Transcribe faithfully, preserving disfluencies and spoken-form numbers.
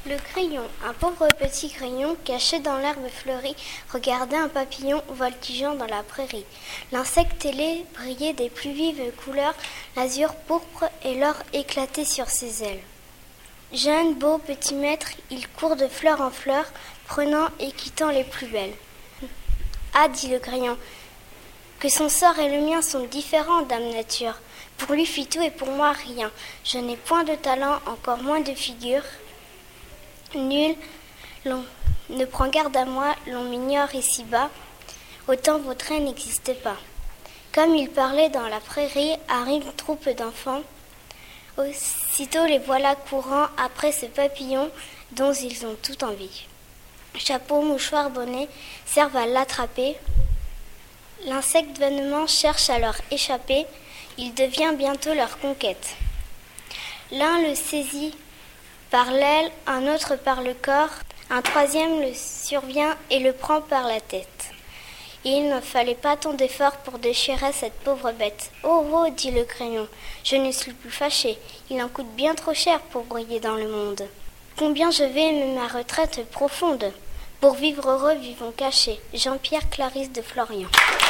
Le grillon, un pauvre petit grillon, caché dans l'herbe fleurie, regardait un papillon voltigeant dans la prairie. L'insecte ailé brillait des plus vives couleurs, l'azur pourpre et l'or éclatait sur ses ailes. Jeune, beau, petit maître, il court de fleur en fleur, prenant et quittant les plus belles. « Ah, dit le grillon, que son sort et le mien sont différents, dame nature. Pour lui fit tout et pour moi rien. Je n'ai point de talent, encore moins de figure. Nul, l'on ne prend garde à moi, l'on m'ignore ici-bas. Autant vos traits n'existent pas. » Comme il parlait dans la prairie, arrive une troupe d'enfants. Aussitôt les voilà courant après ce papillon dont ils ont tout envie. Chapeau, mouchoir, bonnet servent à l'attraper. L'insecte vainement cherche à leur échapper. Il devient bientôt leur conquête. L'un le saisit par l'aile, un autre par le corps, un troisième le survient et le prend par la tête. Il ne fallait pas tant d'efforts pour déchirer cette pauvre bête. « Oh, oh, dit le grillon, je ne suis plus fâché. Il en coûte bien trop cher pour briller dans le monde. Combien je vais aimer ma retraite profonde. Pour vivre heureux, vivons cachés. » Jean-Pierre Clarisse de Florian.